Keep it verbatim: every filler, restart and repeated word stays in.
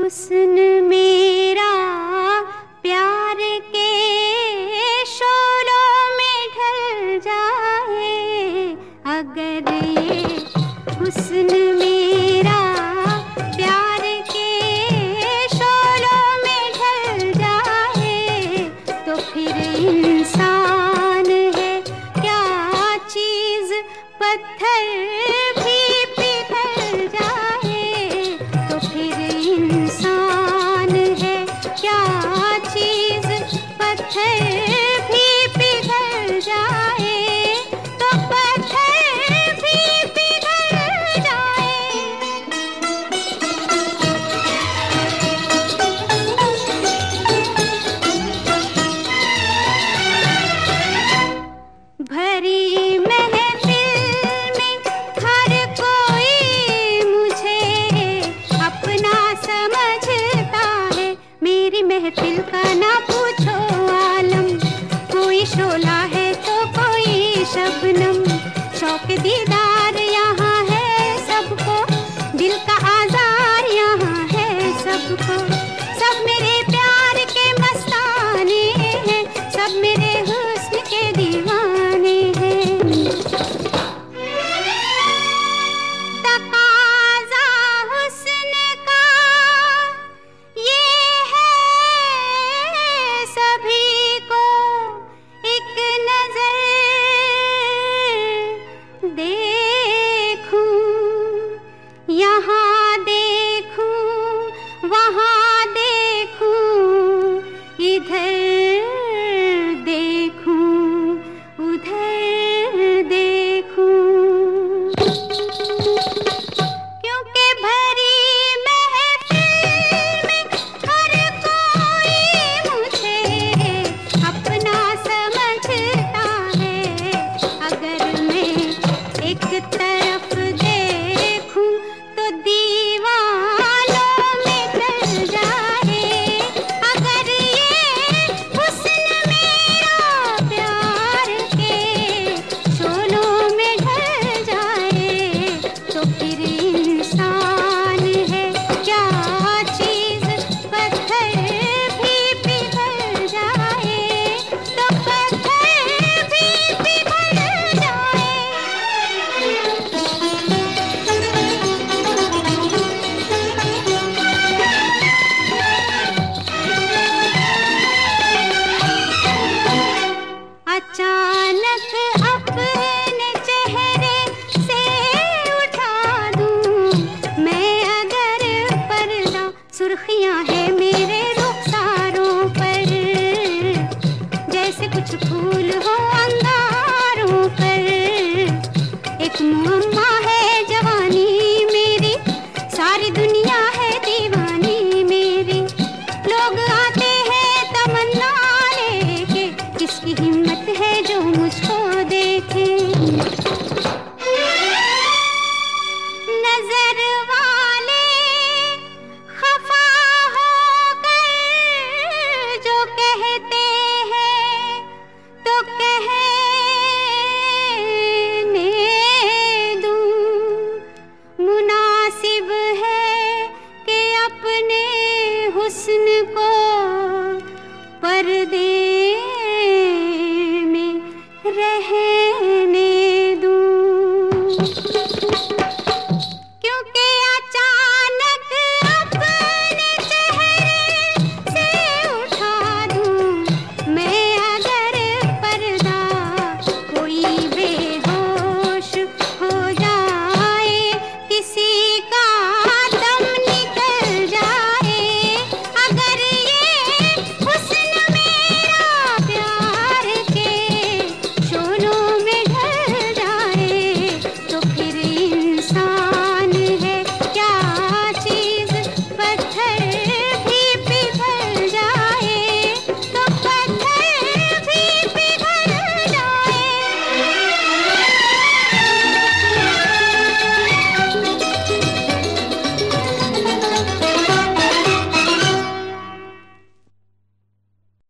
हुस्न मेरा प्यार के शोलों में ढल जाए, अगर ये हुस्न मेरा प्यार के शोलों में ढल जाए, तो फिर इंसान है क्या चीज़, पत्थर भी पिघल जाए, तो फिर इंसान है क्या चीज़, पत्थर भी पिघल जाए, तो पत्थर भी पिघल जाए। भरी महफिल में हर कोई मुझे अपना समझता है, मेरी महफिल का ना पूछो आलम, कोई शोला है तो कोई शबनम, शौक दीदार यहाँ है सबको, दिल का